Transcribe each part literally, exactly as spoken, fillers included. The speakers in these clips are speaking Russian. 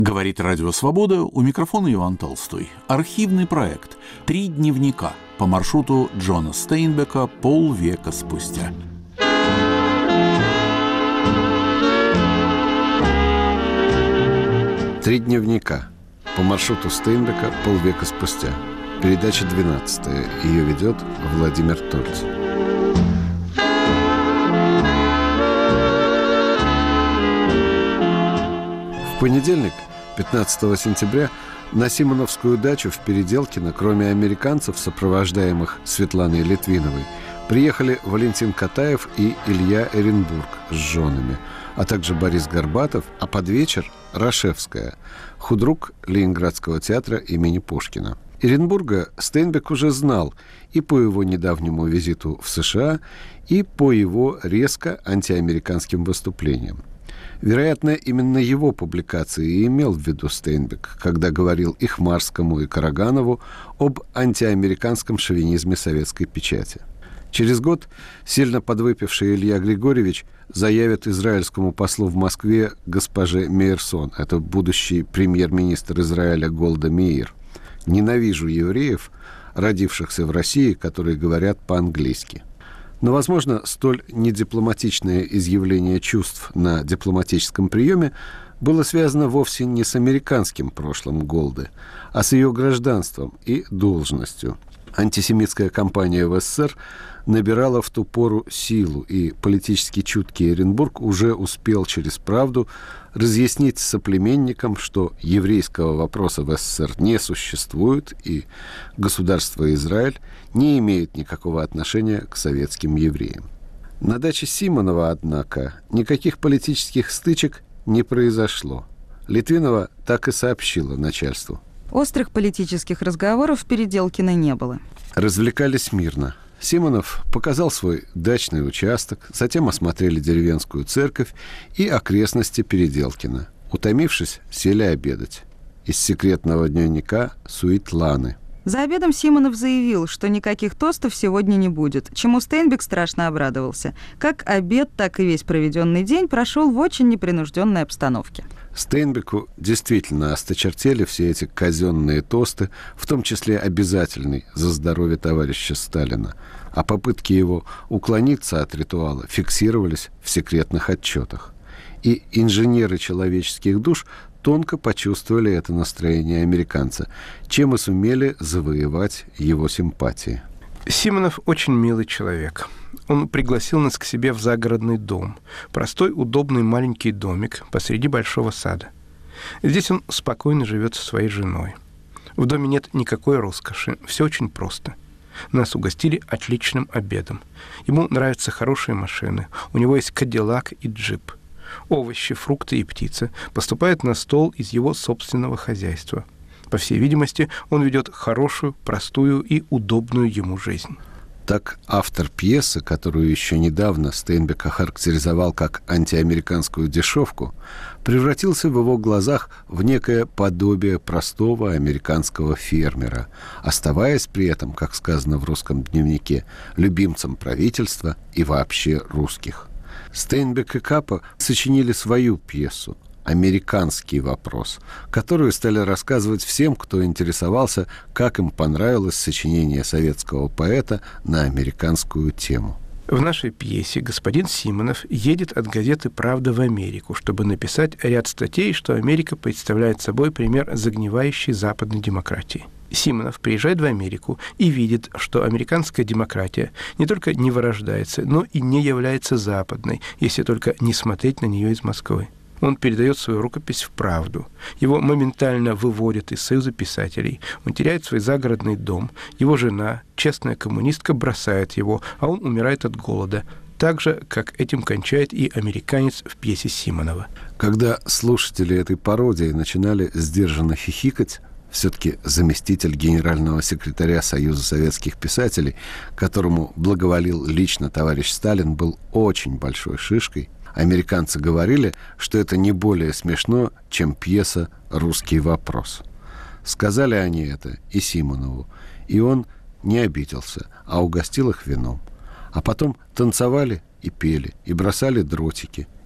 Говорит Радио Свобода, у микрофона Иван Толстой. Архивный проект «Три дневника» по маршруту Джона Стейнбека полвека спустя. «Три дневника» по маршруту Стейнбека полвека спустя. Передача двенадцатая. Ее ведет Владимир Тольц. В понедельник, пятнадцатого сентября, на Симоновскую дачу в Переделкино, кроме американцев, сопровождаемых Светланой Литвиновой, приехали Валентин Катаев и Илья Эренбург с женами, а также Борис Горбатов, а под вечер – Рашевская, худрук Ленинградского театра имени Пушкина. Эренбурга Стейнбек уже знал и по его недавнему визиту в США, и по его резко антиамериканским выступлениям. Вероятно, именно его публикации и имел в виду Стейнбек, когда говорил и Хмарскому, и Караганову об антиамериканском шовинизме советской печати. Через год сильно подвыпивший Илья Григорьевич заявит израильскому послу в Москве госпоже Мейерсон, это будущий премьер-министр Израиля Голда Меир: «Ненавижу евреев, родившихся в России, которые говорят по-английски». Но, возможно, столь недипломатичное изъявление чувств на дипломатическом приеме было связано вовсе не с американским прошлым Голды, а с ее гражданством и должностью. Антисемитская кампания в СССР набирала в ту пору силу, и политически чуткий Эренбург уже успел через правду разъяснить соплеменникам, что еврейского вопроса в СССР не существует, и государство Израиль не имеет никакого отношения к советским евреям. На даче Симонова, однако, никаких политических стычек не произошло. Литвинова так и сообщила начальству. Острых политических разговоров в Переделкино не было. Развлекались мирно. Симонов показал свой дачный участок, затем осмотрели деревенскую церковь и окрестности Переделкино. Утомившись, сели обедать. Из секретного дневника Суитланы. За обедом Симонов заявил, что никаких тостов сегодня не будет, чему Стейнбек страшно обрадовался. Как обед, так и весь проведенный день прошел в очень непринужденной обстановке. Стейнбеку действительно осточертели все эти казенные тосты, в том числе обязательный «За здоровье товарища Сталина», а попытки его уклониться от ритуала фиксировались в секретных отчетах. И инженеры человеческих душ тонко почувствовали это настроение американца, чем и сумели завоевать его симпатии. Симонов очень милый человек. Он пригласил нас к себе в загородный дом. Простой, удобный маленький домик посреди большого сада. Здесь он спокойно живет со своей женой. В доме нет никакой роскоши, все очень просто. Нас угостили отличным обедом. Ему нравятся хорошие машины. У него есть кадиллак и джип. Овощи, фрукты и птица поступают на стол из его собственного хозяйства. По всей видимости, он ведет хорошую, простую и удобную ему жизнь. Так автор пьесы, которую еще недавно Стейнбек охарактеризовал как антиамериканскую дешевку, превратился в его глазах в некое подобие простого американского фермера, оставаясь при этом, как сказано в русском дневнике, любимцем правительства и вообще русских. Стейнбек и Капа сочинили свою пьесу «Американский вопрос», которую стали рассказывать всем, кто интересовался, как им понравилось сочинение советского поэта на американскую тему. В нашей пьесе господин Симонов едет от газеты «Правда» в Америку, чтобы написать ряд статей, что Америка представляет собой пример загнивающей западной демократии. Симонов приезжает в Америку и видит, что американская демократия не только не вырождается, но и не является западной, если только не смотреть на нее из Москвы. Он передает свою рукопись в «Правду». Его моментально выводят из Союза писателей. Он теряет свой загородный дом. Его жена, честная коммунистка, бросает его, а он умирает от голода. Так же, как этим кончает и американец в пьесе Симонова. Когда слушатели этой пародии начинали сдержанно хихикать, все-таки заместитель генерального секретаря Союза советских писателей, которому благоволил лично товарищ Сталин, был очень большой шишкой. Американцы говорили, что это не более смешно, чем пьеса «Русский вопрос». Сказали они это и Симонову, и он не обиделся, а угостил их вином. А потом танцевали и пели, и бросали дротики,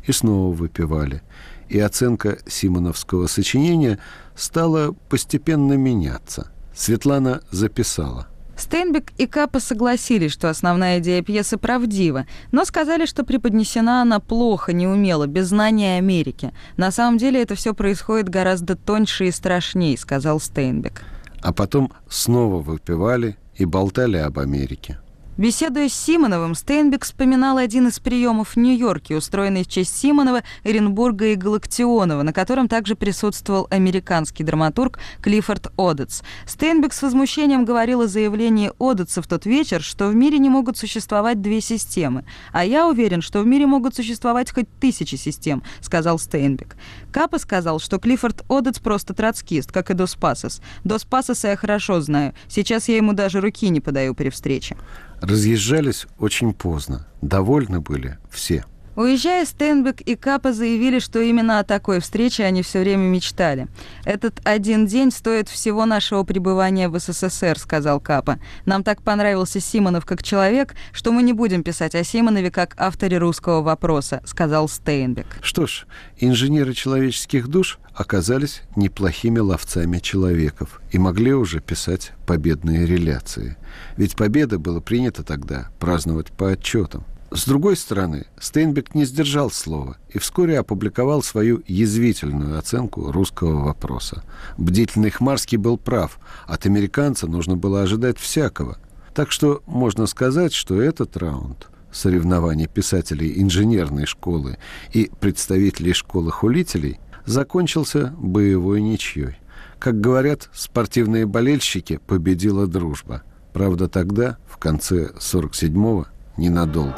и снова выпивали. И оценка симоновского сочинения стала постепенно меняться. Светлана записала. Стейнбек и Капа согласились, что основная идея пьесы правдива, но сказали, что преподнесена она плохо, неумело, без знания Америки. На самом деле это все происходит гораздо тоньше и страшней, сказал Стейнбек. А потом снова выпивали и болтали об Америке. Беседуя с Симоновым, Стейнбек вспоминал один из приемов в Нью-Йорке, устроенный в честь Симонова, Эренбурга и Галактионова, на котором также присутствовал американский драматург Клиффорд Одетс. Стейнбек с возмущением говорил о заявлении Одетса в тот вечер, что в мире не могут существовать две системы. «А я уверен, что в мире могут существовать хоть тысячи систем», — сказал Стейнбек. Капа сказал, что Клиффорд Одетс просто троцкист, как и Дос Пасос. Дос Пасоса я хорошо знаю. Сейчас я ему даже руки не подаю при встрече. Разъезжались очень поздно. Довольны были все. Уезжая, Стейнбек и Капа заявили, что именно о такой встрече они все время мечтали. «Этот один день стоит всего нашего пребывания в СССР», — сказал Капа. «Нам так понравился Симонов как человек, что мы не будем писать о Симонове как авторе «Русского вопроса», — сказал Стейнбек. Что ж, инженеры человеческих душ оказались неплохими ловцами человеков и могли уже писать победные реляции. Ведь победа было принято тогда праздновать по отчетам. С другой стороны, Стейнбек не сдержал слова и вскоре опубликовал свою язвительную оценку «Русского вопроса». Бдительный Хмарский был прав, от американца нужно было ожидать всякого. Так что можно сказать, что этот раунд соревнований писателей инженерной школы и представителей школы хулителей закончился боевой ничьей. Как говорят спортивные болельщики, победила дружба. Правда, тогда, в конце сорок седьмого, ненадолго.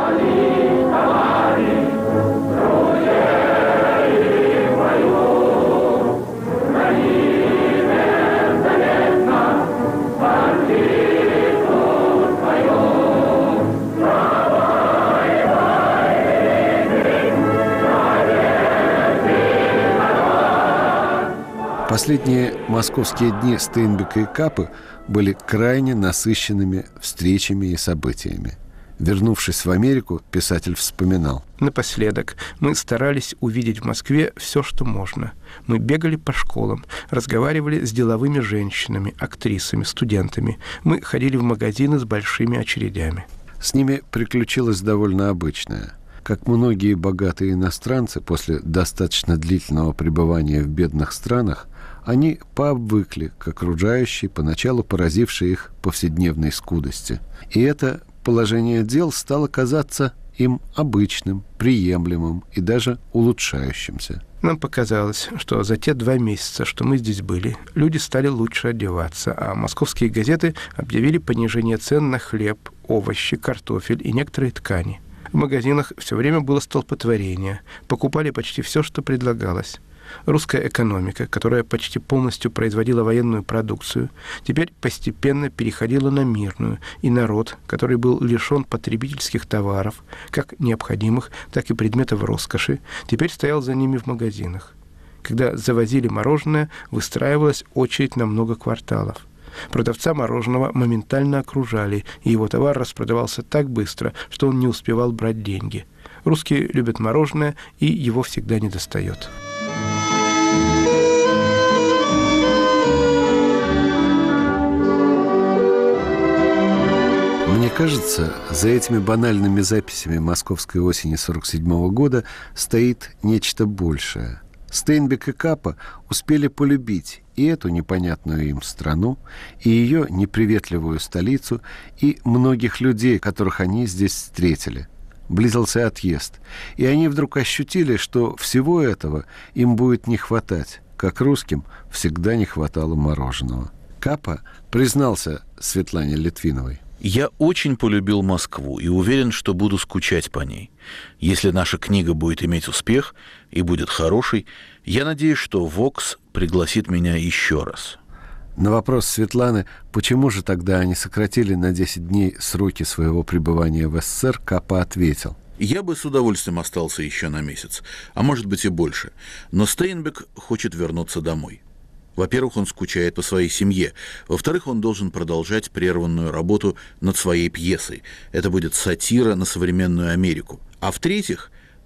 Последние московские дни Стейнбека и Капы были крайне насыщенными встречами и событиями. Вернувшись в Америку, писатель вспоминал. Напоследок, мы старались увидеть в Москве все, что можно. Мы бегали по школам, разговаривали с деловыми женщинами, актрисами, студентами. Мы ходили в магазины с большими очередями. С ними приключилось довольно обычное. Как многие богатые иностранцы, после достаточно длительного пребывания в бедных странах, они пообвыкли к окружающей, поначалу поразившей их повседневной скудости. И это положение дел стало казаться им обычным, приемлемым и даже улучшающимся. Нам показалось, что за те два месяца, что мы здесь были, люди стали лучше одеваться, а московские газеты объявили понижение цен на хлеб, овощи, картофель и некоторые ткани. В магазинах все время было столпотворение, покупали почти все, что предлагалось. Русская экономика, которая почти полностью производила военную продукцию, теперь постепенно переходила на мирную, и народ, который был лишен потребительских товаров, как необходимых, так и предметов роскоши, теперь стоял за ними в магазинах. Когда завозили мороженое, выстраивалась очередь на много кварталов. Продавца мороженого моментально окружали, и его товар распродавался так быстро, что он не успевал брать деньги. Русские любят мороженое, и его всегда недостает. Мне кажется, за этими банальными записями московской осени сорок седьмого года стоит нечто большее. Стейнбек и Капа успели полюбить и эту непонятную им страну, и ее неприветливую столицу, и многих людей, которых они здесь встретили. Близился отъезд, и они вдруг ощутили, что всего этого им будет не хватать, как русским всегда не хватало мороженого. Капа признался Светлане Литвиновой. «Я очень полюбил Москву и уверен, что буду скучать по ней. Если наша книга будет иметь успех и будет хорошей, я надеюсь, что «Вокс» пригласит меня еще раз». На вопрос Светланы, почему же тогда они сократили на десять дней сроки своего пребывания в СССР, Капа ответил. «Я бы с удовольствием остался еще на месяц, а может быть и больше, но Стейнбек хочет вернуться домой. Во-первых, он скучает по своей семье. Во-вторых, он должен продолжать прерванную работу над своей пьесой. Это будет сатира на современную Америку. А в-третьих,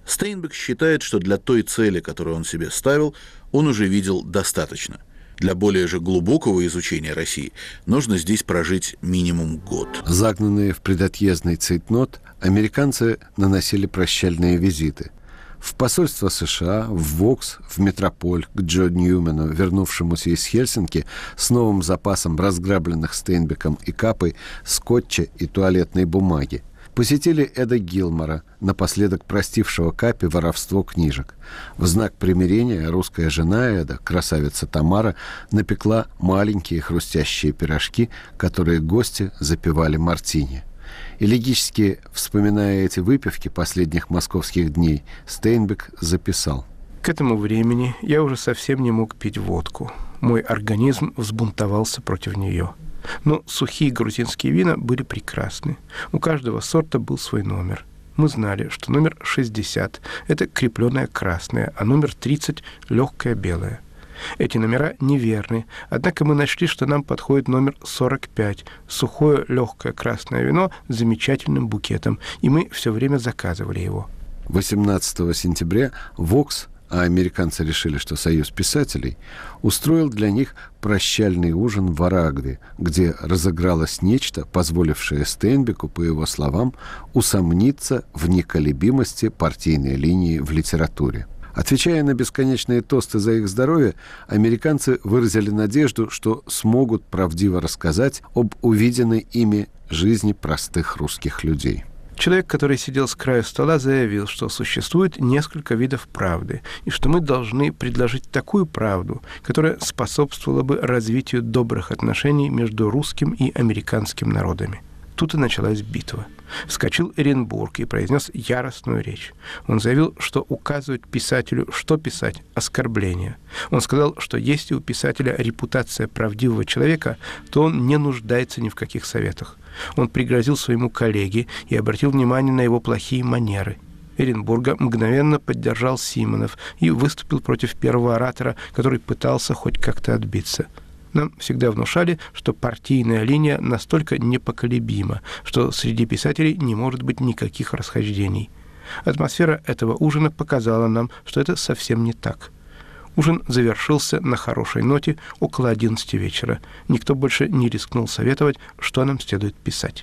Стейнбек считает, что для той цели, которую он себе ставил, он уже видел достаточно. Для более же глубокого изучения России нужно здесь прожить минимум год. Загнанные в предотъездный цейтнот, американцы наносили прощальные визиты. В посольство США, в ВОКС, в Метрополь, к Джо Ньюмену, вернувшемуся из Хельсинки с новым запасом разграбленных Стейнбеком и Капой скотча и туалетной бумаги. Посетили Эда Гилмора, напоследок простившего Капе воровство книжек. В знак примирения русская жена Эда, красавица Тамара, напекла маленькие хрустящие пирожки, которые гости запивали мартини. Элегически вспоминая эти выпивки последних московских дней, Стейнбек записал: «К этому времени я уже совсем не мог пить водку. Мой организм взбунтовался против нее. Но сухие грузинские вина были прекрасны. У каждого сорта был свой номер. Мы знали, что номер шестьдесят – это крепленное красное, а номер тридцать – легкое белое. Эти номера неверны, однако мы нашли, что нам подходит номер сорок пять – сухое легкое красное вино с замечательным букетом, и мы все время заказывали его». восемнадцатого сентября ВОКС, а американцы решили, что Союз писателей, устроил для них прощальный ужин в Арагве, где разыгралось нечто, позволившее Стейнбеку, по его словам, усомниться в неколебимости партийной линии в литературе. Отвечая на бесконечные тосты за их здоровье, американцы выразили надежду, что смогут правдиво рассказать об увиденной ими жизни простых русских людей. Человек, который сидел с краю стола, заявил, что существует несколько видов правды, и что мы должны предложить такую правду, которая способствовала бы развитию добрых отношений между русским и американским народами. Тут и началась битва. Вскочил Эренбург и произнес яростную речь. Он заявил, что указывать писателю, что писать, оскорбление. Он сказал, что если у писателя репутация правдивого человека, то он не нуждается ни в каких советах. Он пригрозил своему коллеге и обратил внимание на его плохие манеры. Эренбурга мгновенно поддержал Симонов и выступил против первого оратора, который пытался хоть как-то отбиться. Нам всегда внушали, что партийная линия настолько непоколебима, что среди писателей не может быть никаких расхождений. Атмосфера этого ужина показала нам, что это совсем не так. Ужин завершился на хорошей ноте около одиннадцати вечера. Никто больше не рискнул советовать, что нам следует писать.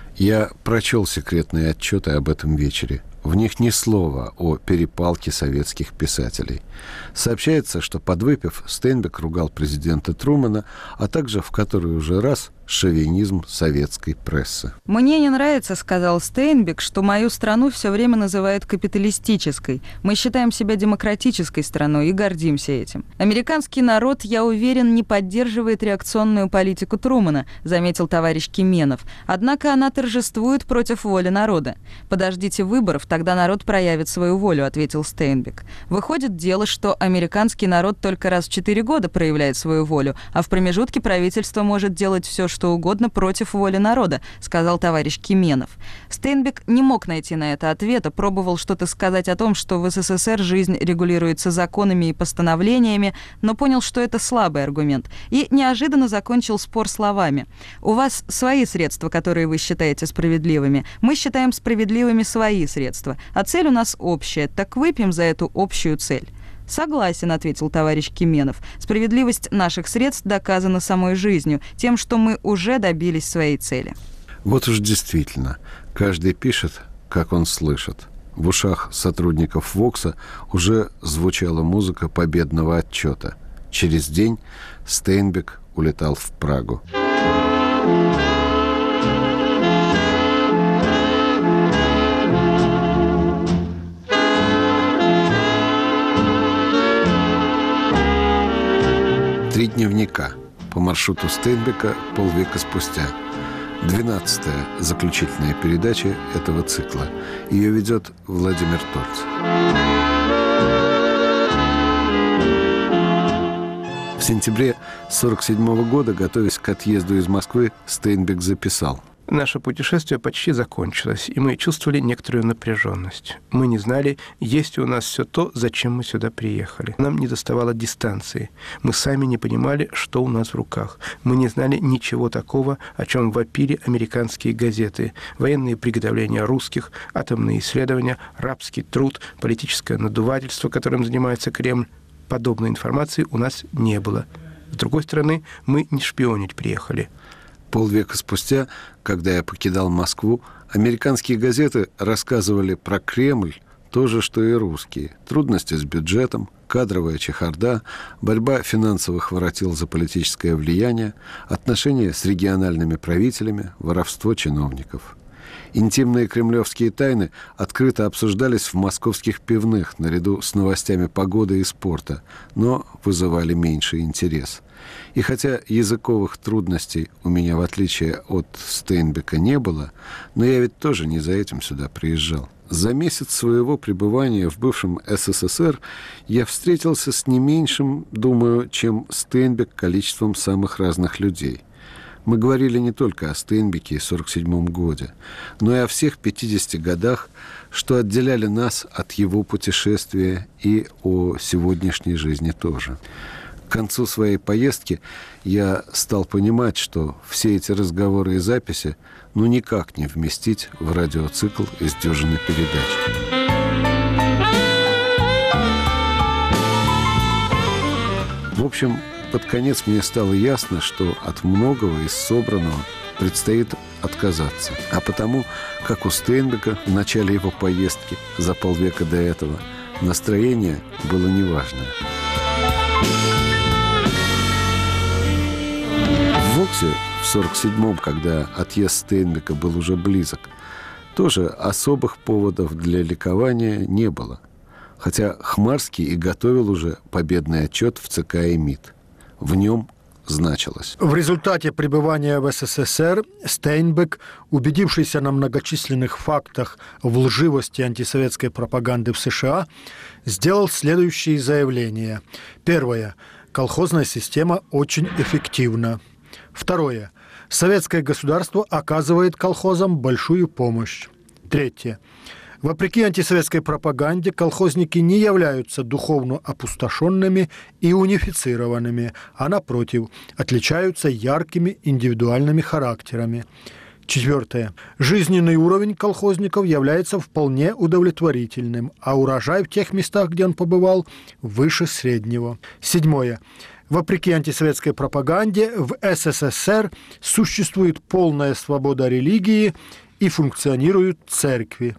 Я прочел секретные отчеты об этом вечере. В них ни слова о перепалке советских писателей. Сообщается, что, подвыпив, Стейнбек ругал президента Трумэна, а также в который уже раз шовинизм советской прессы. «Мне не нравится, — сказал Стейнбек, — что мою страну все время называют капиталистической. Мы считаем себя демократической страной и гордимся этим. Американский народ, я уверен, не поддерживает реакционную политику Трумэна, — заметил товарищ Кименов. Однако она торжествует против воли народа. Подождите выборов, тогда народ проявит свою волю, — ответил Стейнбек. Выходит дело, что американский народ только раз в четыре года проявляет свою волю, а в промежутке правительство может делать все, что угодно против воли народа, — сказал товарищ Кименов. Стейнбек не мог найти на это ответа, пробовал что-то сказать о том, что в СССР жизнь регулируется законами и постановлениями, но понял, что это слабый аргумент, и неожиданно закончил спор словами. «У вас свои средства, которые вы считаете справедливыми. Мы считаем справедливыми свои средства, а цель у нас общая, так выпьем за эту общую цель». «Согласен», — ответил товарищ Кименов. «Справедливость наших средств доказана самой жизнью, тем, что мы уже добились своей цели». Вот уж действительно, каждый пишет, как он слышит. В ушах сотрудников ВОКСа уже звучала музыка победного отчета. Через день Стейнбек улетал в Прагу. Три дневника по маршруту Стейнбека полвека спустя. Двенадцатая заключительная передача этого цикла. Ее ведет Владимир Тольц. В сентябре сорок седьмого года, готовясь к отъезду из Москвы, Стейнбек записал: Наше путешествие почти закончилось, и мы чувствовали некоторую напряженность. Мы не знали, есть ли у нас все то, зачем мы сюда приехали. Нам недоставало дистанции. Мы сами не понимали, что у нас в руках. Мы не знали ничего такого, о чем вопили американские газеты. Военные приготовления русских, атомные исследования, рабский труд, политическое надувательство, которым занимается Кремль. Подобной информации у нас не было. С другой стороны, мы не шпионить приехали. Полвека спустя, когда я покидал Москву, американские газеты рассказывали про Кремль то же, что и русские. Трудности с бюджетом, кадровая чехарда, борьба финансовых воротил за политическое влияние, отношения с региональными правителями, воровство чиновников. Интимные кремлевские тайны открыто обсуждались в московских пивных наряду с новостями погоды и спорта, но вызывали меньший интерес. И хотя языковых трудностей у меня, в отличие от Стейнбека, не было, но я ведь тоже не за этим сюда приезжал. За месяц своего пребывания в бывшем СССР я встретился с не меньшим, думаю, чем Стейнбек количеством самых разных людей. Мы говорили не только о Стейнбеке и сорок седьмом годе, но и о всех пятидесяти годах, что отделяли нас от его путешествия, и о сегодняшней жизни тоже. К концу своей поездки я стал понимать, что все эти разговоры и записи ну никак не вместить в радиоцикл из дюжины передач. В общем, под конец мне стало ясно, что от многого из собранного предстоит отказаться. А потому, как у Стейнбека в начале его поездки за полвека до этого, настроение было неважное. В Воксе в сорок седьмом, когда отъезд Стейнбека был уже близок, тоже особых поводов для ликования не было. Хотя Хмарский и готовил уже победный отчет в ЦК и МИД. В нем значилось: в результате пребывания в СССР Стейнбек, убедившийся на многочисленных фактах в лживости антисоветской пропаганды в США, сделал следующие заявления. Первое. Колхозная система очень эффективна. Второе. Советское государство оказывает колхозам большую помощь. Третье. Вопреки антисоветской пропаганде, колхозники не являются духовно опустошенными и унифицированными, а, напротив, отличаются яркими индивидуальными характерами. Четвертое. Жизненный уровень колхозников является вполне удовлетворительным, а урожай в тех местах, где он побывал, выше среднего. Седьмое. Вопреки антисоветской пропаганде, в СССР существует полная свобода религии и функционируют церкви.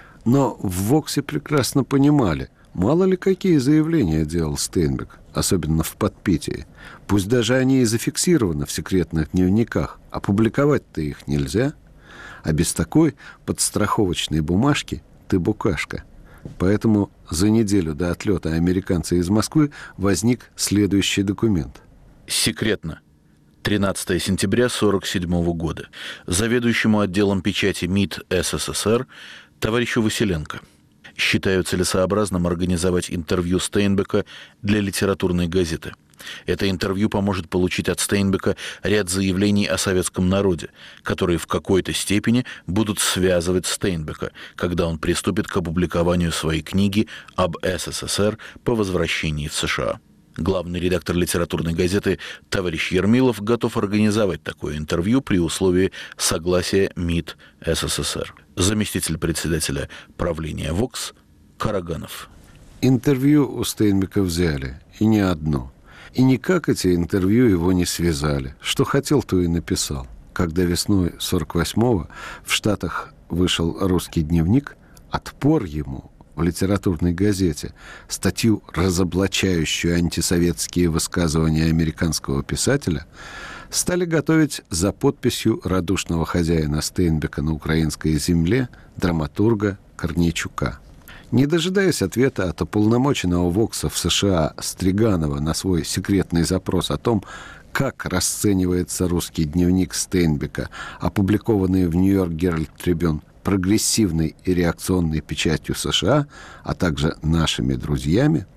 Но в Воксе прекрасно понимали, мало ли какие заявления делал Стейнбек, особенно в подпитии. Пусть даже они и зафиксированы в секретных дневниках, опубликовать-то их нельзя. А без такой подстраховочной бумажки ты букашка. Поэтому за неделю до отлета американца из Москвы возник следующий документ. Секретно. тринадцатого сентября сорок седьмого года. Заведующему отделом печати МИД СССР товарищу Василенко. Считаю целесообразным организовать интервью Стейнбека для литературной газеты. Это интервью поможет получить от Стейнбека ряд заявлений о советском народе, которые в какой-то степени будут связывать Стейнбека, когда он приступит к опубликованию своей книги об СССР по возвращении в США. Главный редактор литературной газеты товарищ Ермилов готов организовать такое интервью при условии согласия МИД СССР. Заместитель председателя правления ВОКС Караганов. Интервью у Стейнбека взяли, и не одно. И никак эти интервью его не связали. Что хотел, то и написал. Когда весной сорок восьмого в Штатах вышел «Русский дневник», отпор ему в литературной газете статью, разоблачающую антисоветские высказывания американского писателя, стали готовить за подписью радушного хозяина Стейнбека на украинской земле, драматурга Корнейчука. Не дожидаясь ответа от уполномоченного Вокса в США Стриганова на свой секретный запрос о том, как расценивается русский дневник Стейнбека, опубликованный в Нью-Йорк Геральд Трибюн прогрессивной и реакционной печатью США, а также нашими друзьями,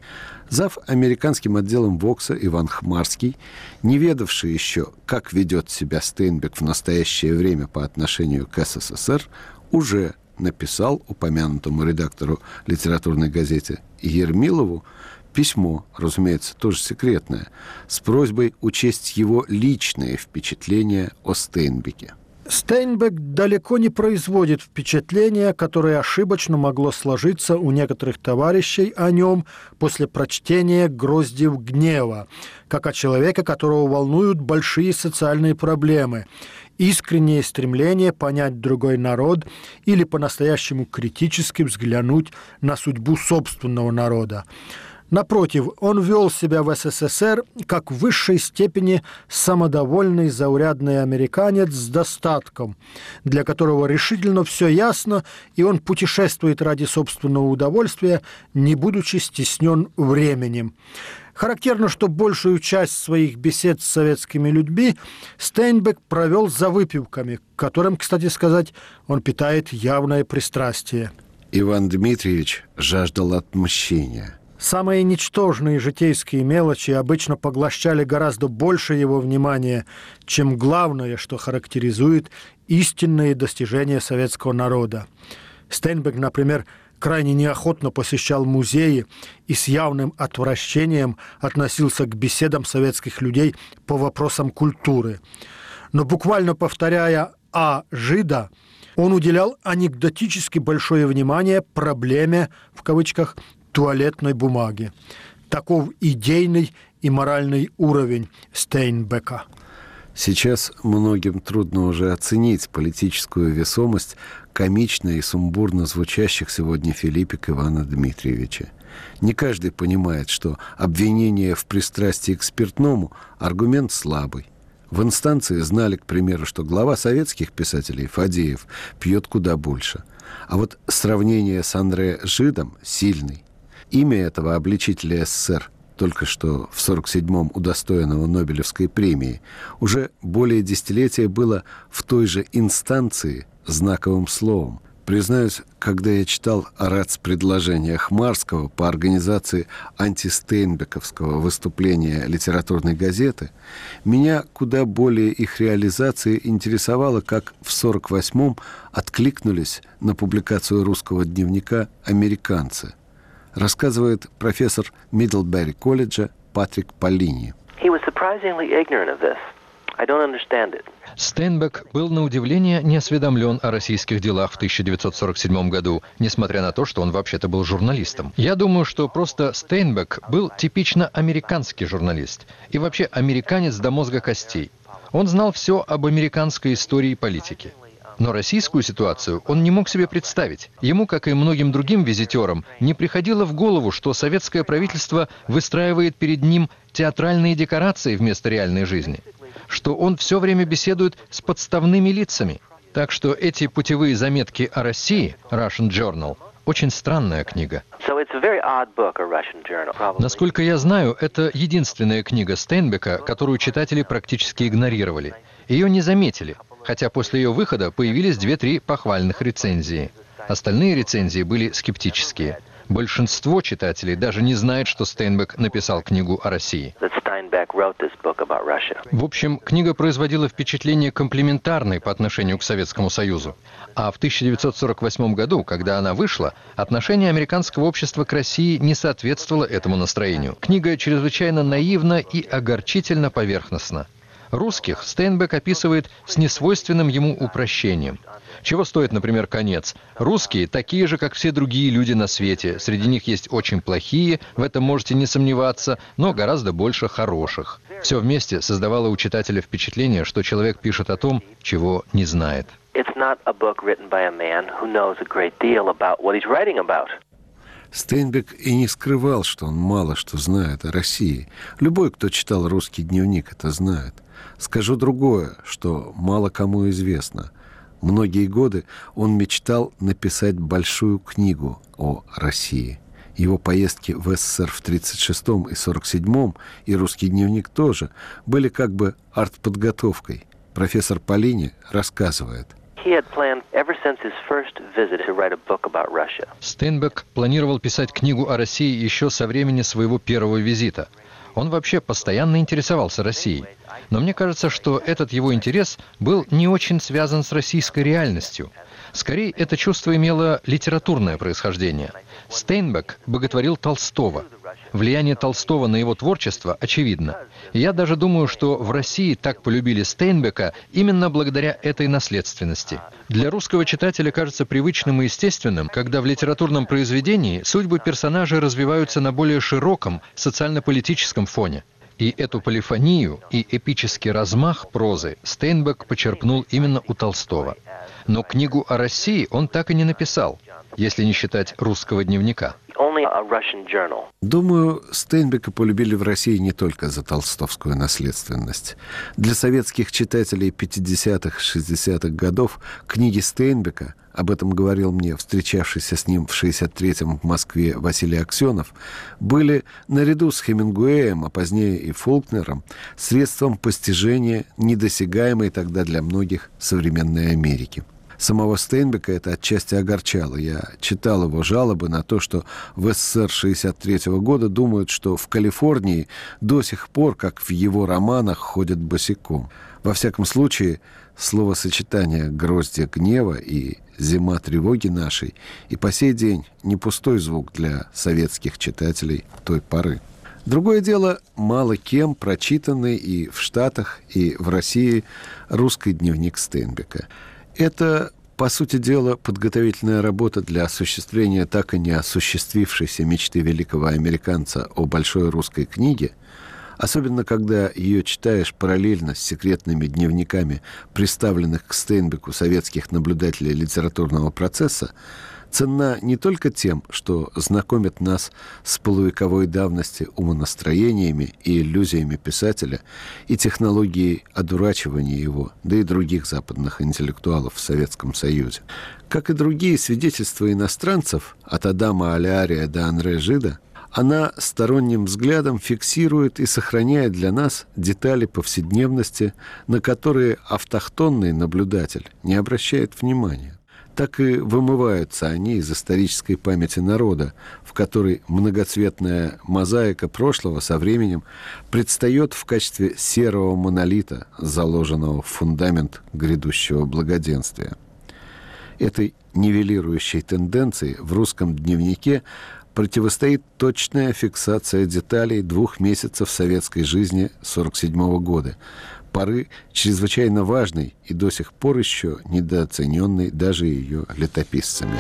Зав. Американским отделом ВОКСа Иван Хмарский, не ведавший еще, как ведет себя Стейнбек в настоящее время по отношению к СССР, уже написал упомянутому редактору литературной газеты Ермилову письмо, разумеется, тоже секретное, с просьбой учесть его личные впечатления о Стейнбеке. Стейнбек далеко не производит впечатления, которое ошибочно могло сложиться у некоторых товарищей о нем после прочтения «Гроздьев гнева», как о человека, которого волнуют большие социальные проблемы, искреннее стремление понять другой народ или по-настоящему критически взглянуть на судьбу собственного народа. Напротив, он вел себя в СССР как в высшей степени самодовольный заурядный американец с достатком, для которого решительно все ясно, и он путешествует ради собственного удовольствия, не будучи стеснен временем. Характерно, что большую часть своих бесед с советскими людьми Стейнбек провел за выпивками, к которым, кстати сказать, он питает явное пристрастие. Иван Дмитриевич жаждал отмщения. Самые ничтожные житейские мелочи обычно поглощали гораздо больше его внимания, чем главное, что характеризует истинные достижения советского народа. Стейнбек, например, крайне неохотно посещал музеи и с явным отвращением относился к беседам советских людей по вопросам культуры. Но буквально повторяя «а жида», он уделял анекдотически большое внимание проблеме, в кавычках, туалетной бумаги. Таков идейный и моральный уровень Стейнбека. Сейчас многим трудно уже оценить политическую весомость комично и сумбурно звучащих сегодня филиппик Ивана Дмитриевича. Не каждый понимает, что обвинение в пристрастии к спиртному – аргумент слабый. В инстанции знали, к примеру, что глава советских писателей Фадеев пьет куда больше. А вот сравнение с Андре Жидом сильный. Имя этого обличителя СССР, только что в сорок седьмом удостоенного Нобелевской премии, уже более десятилетия было в той же инстанции знаковым словом. Признаюсь, когда я читал о рацпредложениях Хмарского по организации антистейнбековского выступления литературной газеты, меня куда более их реализация интересовала, как в сорок восьмом откликнулись на публикацию русского дневника американцы. Рассказывает профессор Миддлбери колледжа Патрик Поллини. Стейнбек был на удивление неосведомлен о российских делах в тысяча девятьсот сорок седьмом году, несмотря на то, что он вообще-то был журналистом. Я думаю, что просто Стейнбек был типично американский журналист и вообще американец до мозга костей. Он знал все об американской истории и политике. Но российскую ситуацию он не мог себе представить. Ему, как и многим другим визитерам, не приходило в голову, что советское правительство выстраивает перед ним театральные декорации вместо реальной жизни, что он все время беседует с подставными лицами. Так что эти путевые заметки о России, Russian Journal, очень странная книга. Насколько я знаю, это единственная книга Стейнбека, которую читатели практически игнорировали. Ее не заметили, хотя после ее выхода появились две-три похвальных рецензии. Остальные рецензии были скептические. Большинство читателей даже не знает, что Стейнбек написал книгу о России. В общем, книга производила впечатление комплиментарной по отношению к Советскому Союзу. А в тысяча девятьсот сорок восьмом году, когда она вышла, отношение американского общества к России не соответствовало этому настроению. Книга чрезвычайно наивна и огорчительно поверхностна. Русских Стейнбек описывает с несвойственным ему упрощением. Чего стоит, например, конец? Русские такие же, как все другие люди на свете. Среди них есть очень плохие, в этом можете не сомневаться, но гораздо больше хороших. Все вместе создавало у читателя впечатление, что человек пишет о том, чего не знает. Стейнбек и не скрывал, что он мало что знает о России. Любой, кто читал «Русский дневник», это знает. Скажу другое, что мало кому известно. Многие годы он мечтал написать большую книгу о России. Его поездки в СССР в тридцать шестом и сорок седьмом, и «Русский дневник» тоже, были как бы артподготовкой. Профессор Поллини рассказывает. Стейнбек планировал писать книгу о России еще со времени своего первого визита. Он вообще постоянно интересовался Россией. Но мне кажется, что этот его интерес был не очень связан с российской реальностью. Скорее, это чувство имело литературное происхождение. Стейнбек боготворил Толстого. Влияние Толстого на его творчество очевидно. И я даже думаю, что в России так полюбили Стейнбека именно благодаря этой наследственности. Для русского читателя кажется привычным и естественным, когда в литературном произведении судьбы персонажей развиваются на более широком социально-политическом фоне. И эту полифонию и эпический размах прозы Стейнбек почерпнул именно у Толстого. Но книгу о России он так и не написал, если не считать русского дневника. Думаю, Стейнбека полюбили в России не только за толстовскую наследственность. Для советских читателей пятидесятых-шестидесятых годов книги Стейнбека, об этом говорил мне встречавшийся с ним в шестьдесят третьем в Москве Василий Аксенов, были, наряду с Хемингуэем, а позднее и Фолкнером, средством постижения, недосягаемой тогда для многих современной Америки. Самого Стейнбека это отчасти огорчало. Я читал его жалобы на то, что в СССР шестьдесят третьего года думают, что в Калифорнии до сих пор, как в его романах, ходят босиком. Во всяком случае, словосочетание «гроздья гнева» и «зима тревоги нашей» и по сей день не пустой звук для советских читателей той поры. Другое дело, мало кем прочитанный и в Штатах, и в России русский дневник Стейнбека. Это, по сути дела, подготовительная работа для осуществления так и не осуществившейся мечты великого американца о большой русской книге, особенно когда ее читаешь параллельно с секретными дневниками, приставленных к Стейнбеку советских наблюдателей литературного процесса, ценна не только тем, что знакомит нас с полувековой давности умонастроениями и иллюзиями писателя и технологией одурачивания его, да и других западных интеллектуалов в Советском Союзе. Как и другие свидетельства иностранцев, от Адама Алиария до Андре Жида, она сторонним взглядом фиксирует и сохраняет для нас детали повседневности, на которые автохтонный наблюдатель не обращает внимания. Так и вымываются они из исторической памяти народа, в которой многоцветная мозаика прошлого со временем предстает в качестве серого монолита, заложенного в фундамент грядущего благоденствия. Этой нивелирующей тенденции в русском дневнике противостоит точная фиксация деталей двух месяцев советской жизни сорок седьмого года, поры чрезвычайно важной и до сих пор еще недооцененной даже ее летописцами.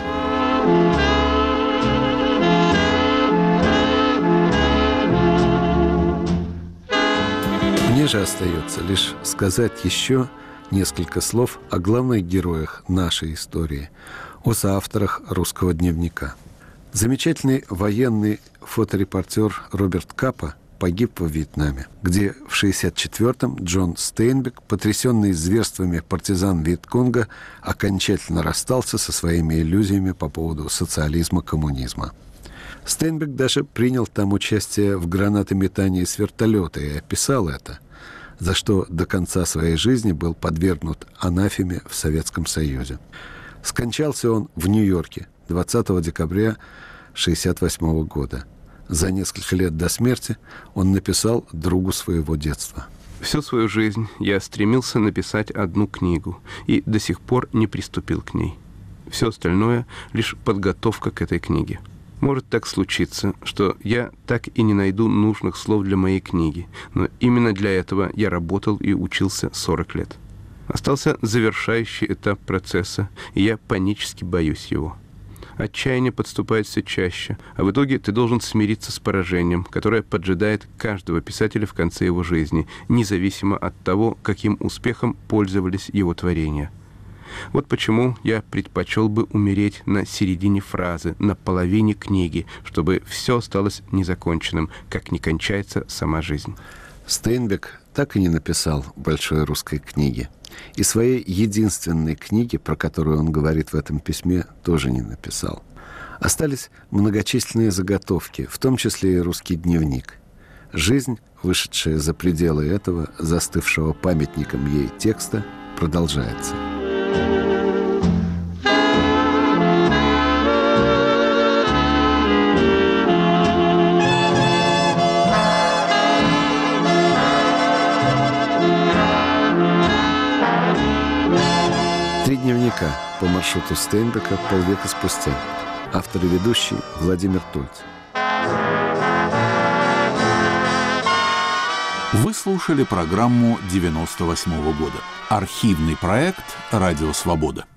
Мне же остается лишь сказать еще несколько слов о главных героях нашей истории, о соавторах русского дневника. Замечательный военный фоторепортер Роберт Капа погиб во Вьетнаме, где в шестьдесят четвёртом Джон Стейнбек, потрясенный зверствами партизан Вьетконга, окончательно расстался со своими иллюзиями по поводу социализма-коммунизма. Стейнбек даже принял там участие в гранатометании с вертолета и описал это, за что до конца своей жизни был подвергнут анафеме в Советском Союзе. Скончался он в Нью-Йорке двадцатого декабря шестьдесят восьмого года. За несколько лет до смерти он написал другу своего детства. Всю свою жизнь я стремился написать одну книгу и до сих пор не приступил к ней. Все остальное — лишь подготовка к этой книге. Может так случиться, что я так и не найду нужных слов для моей книги, но именно для этого я работал и учился сорок лет. Остался завершающий этап процесса, и я панически боюсь его. Отчаяние подступает все чаще, а в итоге ты должен смириться с поражением, которое поджидает каждого писателя в конце его жизни, независимо от того, каким успехом пользовались его творения. Вот почему я предпочел бы умереть на середине фразы, на половине книги, чтобы все осталось незаконченным, как не кончается сама жизнь. Стейнбек так и не написал большой русской книги. И своей единственной книги, про которую он говорит в этом письме, тоже не написал. Остались многочисленные заготовки, в том числе и русский дневник. Жизнь, вышедшая за пределы этого, застывшего памятником ей текста, продолжается. дневника по маршруту Стейнбека полвека спустя. Автор и ведущий Владимир Тольц. Вы слушали программу девяносто восьмого года. Архивный проект «Радио Свобода».